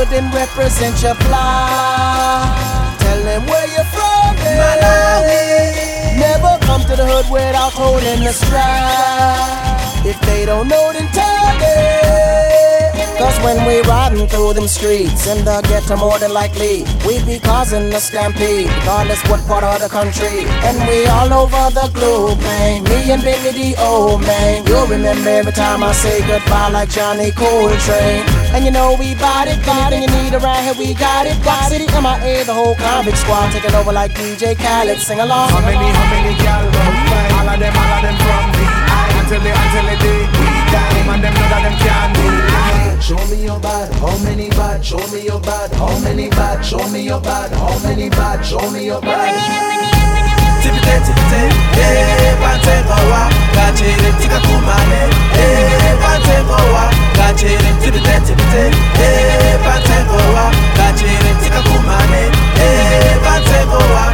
good and represent your fly. Tell them where you're from, Malawi. Never come to the hood without holding the strap. If they don't know, then tell them. Cause when we riding through them streets in the ghetto, more than likely we be causing a stampede, regardless what part of the country. And we all over the globe, man. Me and Billy the old man. You'll remember every time I say goodbye like Johnny Coltrane. And you know we bout it, anything you need around here we got it. Rock City, MIA, the whole convict squad taking over like DJ Khaled. Sing along. How many y'all all of them from the eye until the day we die. And them know that them can't do. Show me your bad, how many bad? Show me your bad, how many bad? Show me your bad, how many bad? Show me your bad. Tipite, pante gowa, gachere tika kumane. Pante gowa, gachere tipite, pante gowa, gachere tika kumane. Pante gowa.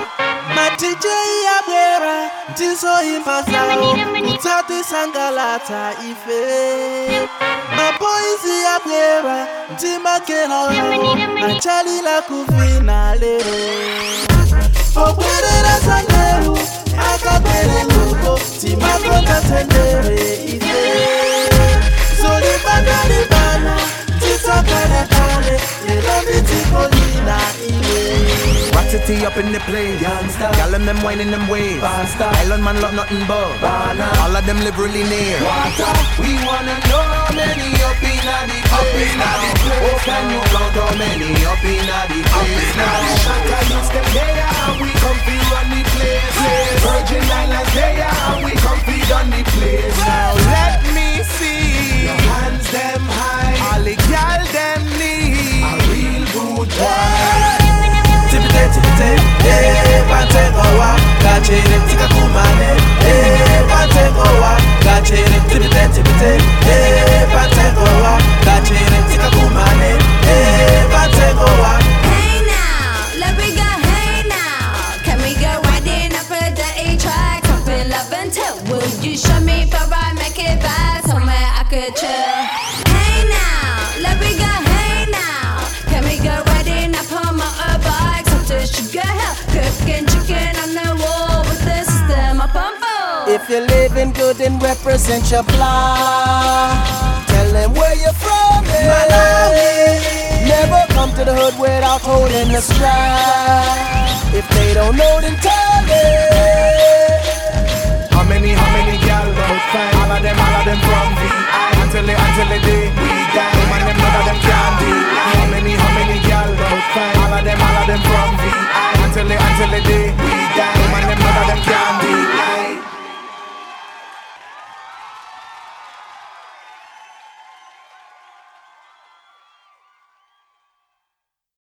DJ Abwera, Tiso Impasao, Utati Sangalata Ife. My boys Abwera, Tima Kenao, Achali La Kuvina Lero. Okwere Sangeru, Akabere Luko, Tima Kota Tendere Ife. Soli Bana Bana, Tisa Kane Kane, Lerondi Tikolina Ife. City up in the place, y'all and them whining them ways. Island man love nothing but all of them live really near. We wanna know how many up in the place now. Oh, can you count how many up in the place now? Shaka youths them there and we come fi run the place. Virgin Islands there and we come fi run the place. Now let me see your hands them high, all the y'all them need a real good boy. Tipite, pante gowa, gachere tika kumane. Pante gowa, gachere tipite, pante gowa, gachere tika kumane. Pante gowa. Hey now, let me go. Hey now, can we go riding up a dirty track? Top in love and tell. Will you show me if I make it back somewhere I could chill? Hey now, let me go. Hey now, can we go riding up on my bike? Sugar hell, cooking chicken on the wall with the system up on full. If you're living good and represent your fly, tell them where you're from, Malawi. Never come to the hood without holding the strap. If they don't know, then tell them.